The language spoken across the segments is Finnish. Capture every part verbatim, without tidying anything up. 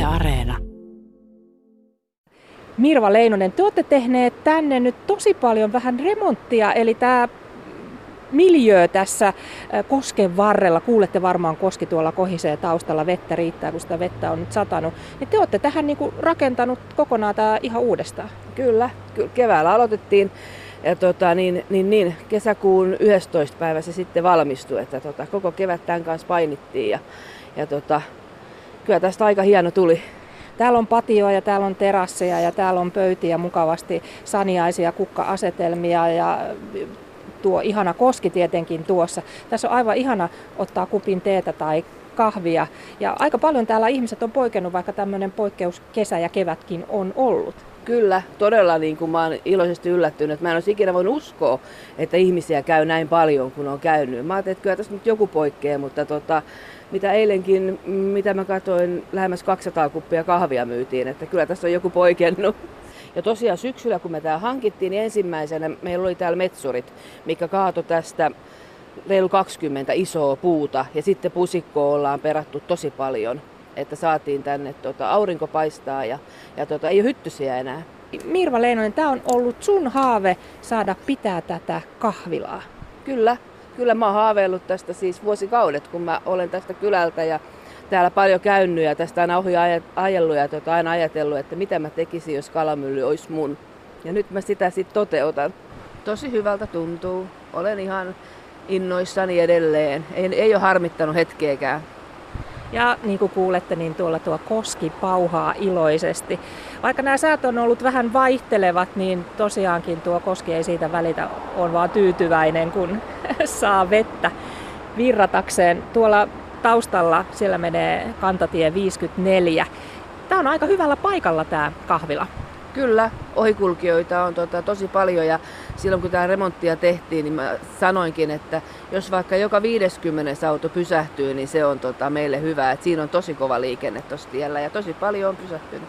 Areena. Mirva Leinonen, te olette tehneet tänne nyt tosi paljon vähän remonttia, eli tämä miljöö tässä kosken varrella, kuulette varmaan koski tuolla kohisee taustalla, vettä riittää, kun sitä vettä on nyt satanut, niin te olette tähän niinku rakentanut kokonaan tämä ihan uudestaan. Kyllä, kyllä keväällä aloitettiin ja tota, niin, niin, niin, kesäkuun yhdestoista päivä se sitten valmistui, että tota, koko kevät tämän kanssa painittiin ja, ja tota, kyllä tästä aika hieno tuli. Täällä on patioa ja täällä on terasseja ja täällä on pöytiä mukavasti, saniaisia kukka-asetelmia ja tuo ihana koski tietenkin tuossa. Tässä on aivan ihana ottaa kupin teetä tai kahvia. Ja aika paljon täällä ihmiset on poikennut, vaikka tämmöinen poikkeus kesä ja kevätkin on ollut. Kyllä, todella niin kuin mä oon iloisesti yllättynyt. Mä en olisi ikinä voinut uskoa, että ihmisiä käy näin paljon kuin on käynyt. Mä ajattelin, että kyllä tässä nyt joku poikkeaa, mutta tota, mitä eilenkin, mitä mä katsoin, lähemmäs kaksisataa kuppia kahvia myytiin, että kyllä tässä on joku poikennut. Ja tosiaan syksyllä, kun me tää hankittiin, niin ensimmäisenä meillä oli täällä metsurit, mikä kaatoi tästä reilu kaksikymmentä isoa puuta. Ja sitten pusikkoa ollaan perattu tosi paljon, että saatiin tänne tota, aurinko paistaa ja, ja tota, ei ole hyttysiä enää. Mirva Leinonen, tämä on ollut sun haave saada pitää tätä kahvilaa. Kyllä, kyllä mä oon haaveillut tästä siis vuosikaudet, kun mä olen tästä kylältä ja täällä paljon käynyt ja tästä aina ohi ajellut ja tota, aina ajatellut, että mitä mä tekisin, jos kalamylly olisi mun. Ja nyt mä sitä sitten toteutan. Tosi hyvältä tuntuu. Olen ihan innoissani edelleen. Ei, ei ole harmittanut hetkeäkään. Ja niin kuin kuulette, niin tuolla tuo koski pauhaa iloisesti. Vaikka nämä säät on ollut vähän vaihtelevat, niin tosiaankin tuo koski ei siitä välitä. On vaan tyytyväinen, kun saa vettä virratakseen. Tuolla taustalla siellä menee kantatie viisikymmentäneljä. Tämä on aika hyvällä paikalla tämä kahvila. Kyllä, ohikulkijoita on tota, tosi paljon ja silloin kun tämä remonttia tehtiin, niin mä sanoinkin, että jos vaikka joka viideskymmenes auto pysähtyy, niin se on tota, meille hyvä. Et siinä on tosi kova liikenne tuossa tiellä ja tosi paljon on pysähtynyt.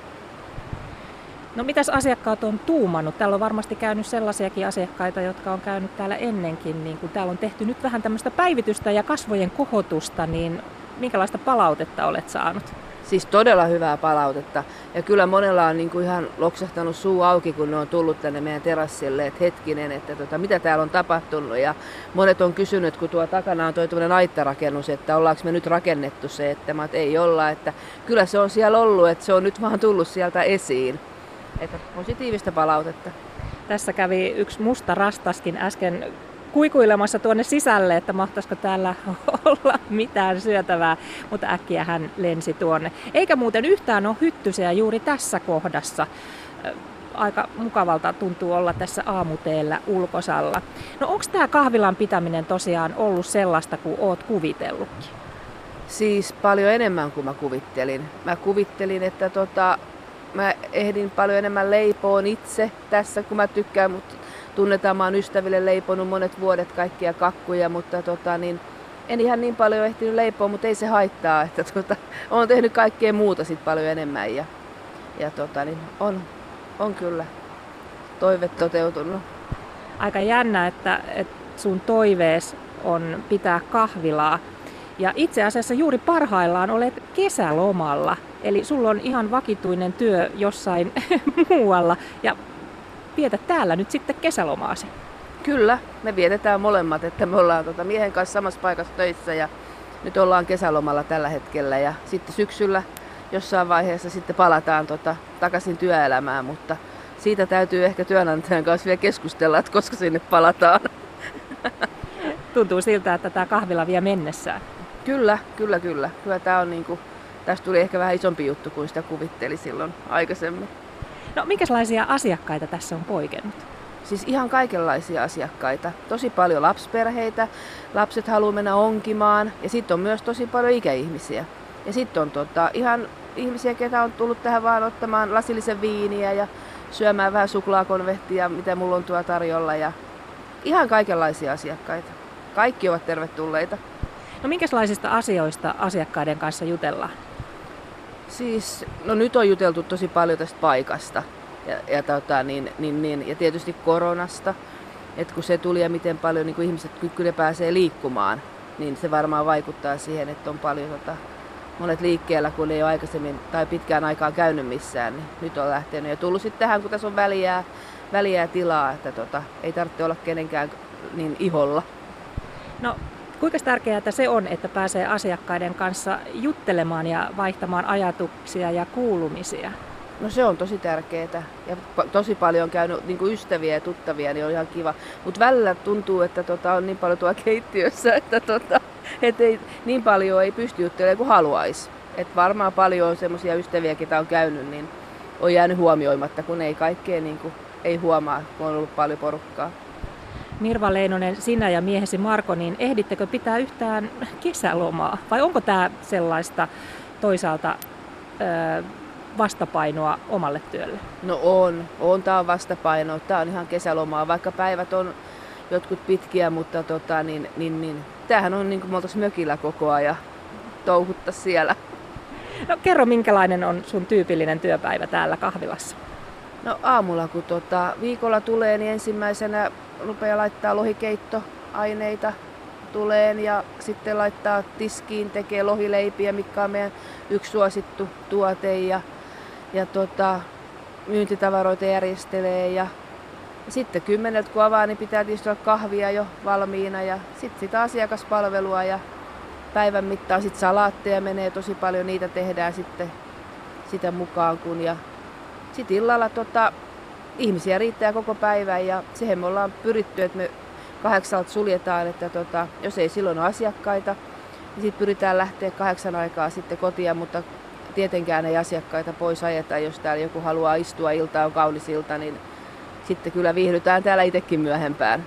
No mitäs asiakkaat on tuumannut? Täällä on varmasti käynyt sellaisiakin asiakkaita, jotka on käynyt täällä ennenkin. Niin kun täällä on tehty nyt vähän tämmöistä päivitystä ja kasvojen kohotusta, niin minkälaista palautetta olet saanut? Siis todella hyvää palautetta. Ja kyllä monella on niin kuin ihan loksahtanut suu auki, kun ne on tullut tänne meidän terassille, että hetkinen, että tota, mitä täällä on tapahtunut. Ja monet on kysynyt, kun tuo takana on tuo tämmöinen aittarakennus, että ollaanko me nyt rakennettu se, että mä, että ei olla. Että kyllä se on siellä ollut, että se on nyt vaan tullut sieltä esiin. Että positiivista palautetta. Tässä kävi yksi musta rastaskin äsken kuikuilemassa tuonne sisälle, että mahtaisiko täällä olla mitään syötävää, mutta äkkiä hän lensi tuonne. Eikä muuten yhtään ole hyttysiä juuri tässä kohdassa. Aika mukavalta tuntuu olla tässä aamuteellä ulkosalla. No onko tämä kahvilan pitäminen tosiaan ollut sellaista kuin oot kuvitellutkin? Siis paljon enemmän kuin mä kuvittelin. Mä kuvittelin, että tota, mä ehdin paljon enemmän leipoon itse tässä, kun mä tykkään, mutta tunnetaan, mä oon ystäville leiponut monet vuodet kaikkia kakkuja, mutta tota, niin, en ihan niin paljon ehtinyt leipoa, mutta ei se haittaa, että tota, oon tehnyt kaikkea muuta sit paljon enemmän ja, ja tota, niin, on, on kyllä toive toteutunut. Aika jännä, että, että sun toivees on pitää kahvilaa ja itse asiassa juuri parhaillaan olet kesälomalla, eli sulla on ihan vakituinen työ jossain muualla ja vietät täällä nyt sitten kesälomaasi. Kyllä, me vietetään molemmat, että me ollaan tota miehen kanssa samassa paikassa töissä ja nyt ollaan kesälomalla tällä hetkellä ja sitten syksyllä jossain vaiheessa sitten palataan tota, takaisin työelämään, mutta siitä täytyy ehkä työnantajan kanssa vielä keskustella, että koska sinne palataan. Tuntuu siltä, että tämä kahvila vie mennessään. Kyllä, kyllä, kyllä. Kyllä tää on niinku, tästä tuli ehkä vähän isompi juttu kuin sitä kuvitteli silloin aikaisemmin. No minkälaisia asiakkaita tässä on poikennut? Siis ihan kaikenlaisia asiakkaita. Tosi paljon lapsiperheitä, lapset haluaa mennä onkimaan ja sitten on myös tosi paljon ikäihmisiä. Ja sitten on tota, ihan ihmisiä, ketä on tullut tähän vaan ottamaan lasillisen viiniä ja syömään vähän suklaakonvehtia, mitä mulla on tuo tarjolla. Ja ihan kaikenlaisia asiakkaita. Kaikki ovat tervetulleita. No minkälaisista asioista asiakkaiden kanssa jutellaan? Siis, no nyt on juteltu tosi paljon tästä paikasta ja, ja, tota, niin, niin, niin, ja tietysti koronasta, että kun se tuli ja miten paljon niin kun ihmiset kyllä pääsee liikkumaan, niin se varmaan vaikuttaa siihen, että on paljon tota, monet liikkeellä, kun ei ole aikaisemmin tai pitkään aikaa käynyt missään, niin nyt on lähtenyt ja tullut sitten tähän, kun tässä on väliä, väliä tilaa, että tota, ei tarvitse olla kenenkään niin iholla. No, kuinka tärkeää se on, että pääsee asiakkaiden kanssa juttelemaan ja vaihtamaan ajatuksia ja kuulumisia? No se on tosi tärkeää ja tosi paljon on käynyt niin kuin ystäviä ja tuttavia, niin on ihan kiva. Mutta välillä tuntuu, että tota, on niin paljon tuolla keittiössä, että tota, et ei, niin paljon ei pysty juttelemaan kuin haluaisi. Et varmaan paljon on semmoisia ystäviä, ketä on käynyt, niin on jäänyt huomioimatta, kun ei kaikkea niin kuin, ei huomaa, kun on ollut paljon porukkaa. Mirva Leinonen, sinä ja miehesi Marko, niin ehdittekö pitää yhtään kesälomaa? Vai onko tämä sellaista toisaalta ö, vastapainoa omalle työlle? No on, on tämä on vastapainoa. Tämä on ihan kesälomaa, vaikka päivät on jotkut pitkiä, mutta tota, niin, niin, niin. Tämähän on niin kuin me oltaisiin mökillä koko ajan, touhutta siellä. No kerro, minkälainen on sun tyypillinen työpäivä täällä kahvilassa? No aamulla, kun tota, viikolla tulee, niin ensimmäisenä rupeaa laittaa lohikeittoaineita tuleen ja sitten laittaa tiskiin, tekee lohileipiä, mikä on meidän yksi suosittu tuote ja, ja tota, myyntitavaroita järjestelee ja, ja sitten kymmeneltä kun avaa, niin pitää tietysti olla kahvia jo valmiina ja sitten sitä asiakaspalvelua ja päivän mittaan sitten salaatteja menee tosi paljon, niitä tehdään sitten sitä mukaan kun ja sitten illalla tota, ihmisiä riittää koko päivän ja siihen me ollaan pyritty, että me kahdeksalta suljetaan, että tota, jos ei silloin ole asiakkaita, niin sitten pyritään lähteä kahdeksan aikaa sitten kotiin, mutta tietenkään ei asiakkaita pois ajeta, jos täällä joku haluaa istua, ilta on kaunis ilta, niin sitten kyllä viihdytään täällä itsekin myöhempään.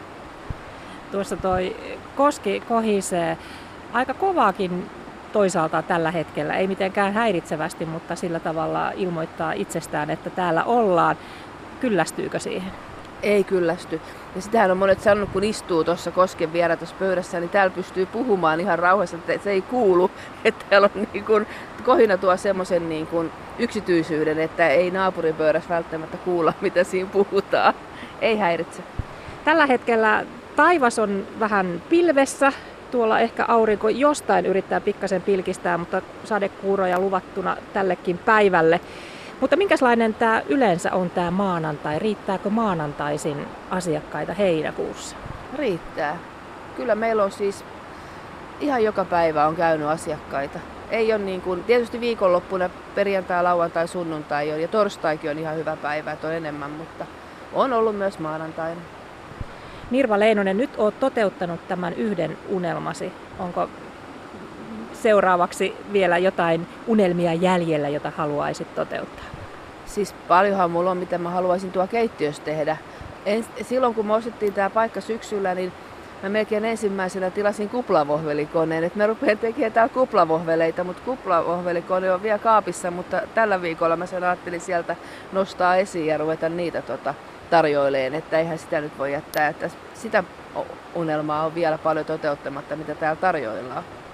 Tuossa toi koski kohisee aika kovaakin toisaalta tällä hetkellä, ei mitenkään häiritsevästi, mutta sillä tavalla ilmoittaa itsestään, että täällä ollaan. Kyllästyykö siihen? Ei kyllästy. Ja sitähän on monet sanonut, kun istuu tuossa kosken vierä tuossa pöydässä, niin täällä pystyy puhumaan ihan rauhassa, että se ei kuulu. Että täällä on niin kuin, kohina tuo semmoisen niin kuin yksityisyyden, että ei naapurin pöydässä välttämättä kuulla, mitä siinä puhutaan. Ei häiritse. Tällä hetkellä taivas on vähän pilvessä. Tuolla ehkä aurinko jostain yrittää pikkasen pilkistää, mutta sadekuuroja luvattuna tällekin päivälle. Mutta minkälainen tämä yleensä on tämä maanantai? Riittääkö maanantaisin asiakkaita heinäkuussa? Riittää. Kyllä meillä on siis ihan joka päivä on käynyt asiakkaita. Ei ole niin kuin, tietysti viikonloppuna perjantai, lauantai, sunnuntai on ja torstaikin on ihan hyvä päivä, että on enemmän, mutta on ollut myös maanantaina. Mirva Leinonen, nyt olet toteuttanut tämän yhden unelmasi. Onko seuraavaksi vielä jotain unelmia jäljellä, jota haluaisit toteuttaa? Siis paljonhan mulla on, mitä mä haluaisin tuo keittiössä tehdä. En, silloin kun me ostettiin tämä paikka syksyllä, niin mä melkein ensimmäisenä tilasin kuplavohvelikoneen. Et mä rupean tekemään täällä kuplavohveleita, mutta kuplavohvelikone on vielä kaapissa, mutta tällä viikolla mä sen ajattelin sieltä nostaa esiin ja ruveta niitä tota, tarjoileen, että eihän sitä nyt voi jättää. Että sitä unelmaa on vielä paljon toteuttamatta, mitä täällä tarjoillaan.